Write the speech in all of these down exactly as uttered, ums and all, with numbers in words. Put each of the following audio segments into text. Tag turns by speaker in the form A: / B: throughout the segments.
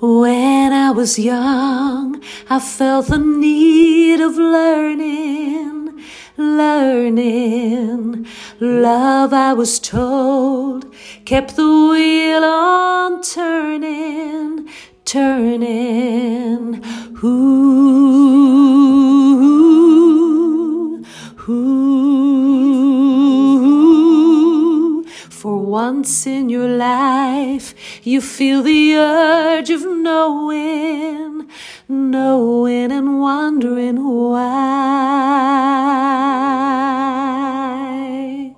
A: When I was young, I felt the need of learning, learning. Love, I was told, kept the wheel on turning, turning. Ooh, ooh. For once in your life, you feel the urge of knowing, knowing and wondering why.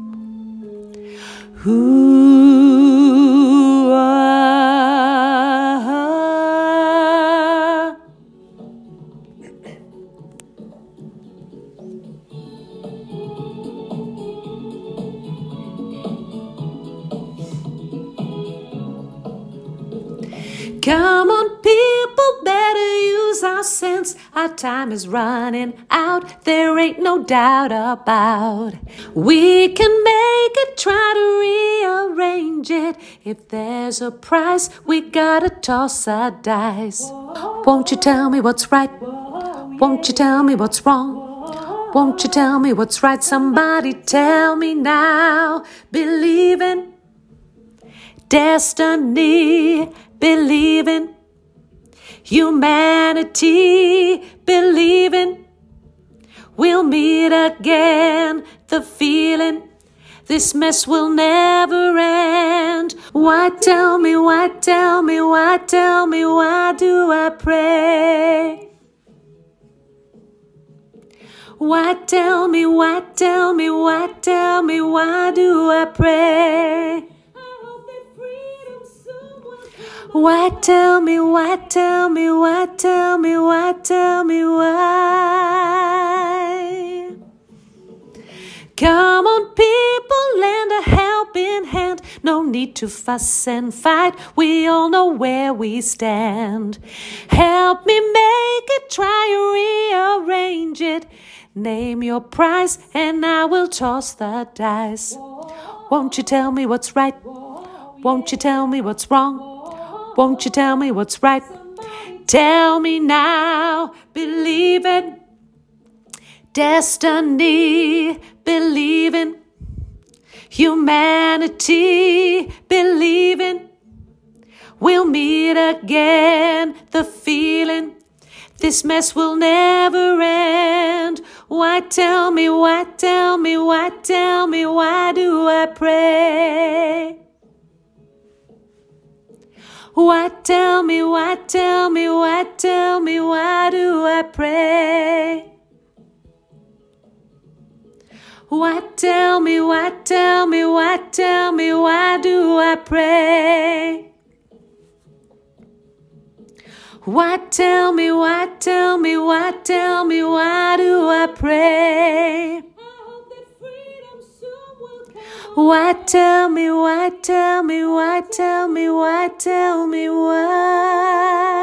A: Ooh, ah. Come on, people, better use our sense. Our time is running out, there ain't no doubt about. We can make it, try to rearrange it. If there's a price, we gotta toss our dice. Won't you tell me what's right? Won't you tell me what's wrong? Won't you tell me what's right? Somebody tell me now. Believe in destiny, believe in humanity, believe in we'll meet again. The feeling this mess will never end. Why tell me, why tell me, why tell me, why do I pray? Why tell me, why tell me, why tell me, why do I pray? Why tell me, why tell me, why tell me, why tell me, why? Come on, people, lend a helping hand. No need to fuss and fight, we all know where we stand. Help me make it, try and rearrange it. Name your price and I will toss the dice. Won't you tell me what's right? Won't you tell me what's wrong? Won't you tell me what's right? Tell me now, believe it. Destiny, believe in humanity, believe in we'll meet again. The feeling this mess will never end. Why tell me, why tell me, why tell me, why do I pray? Why tell me, why tell me, why tell me, why do I pray? Why tell me, why tell me, why tell me, why do I pray? Why tell me, why tell me, why tell me, why do I pray? Why tell me, why tell me, why tell me, why tell me, why?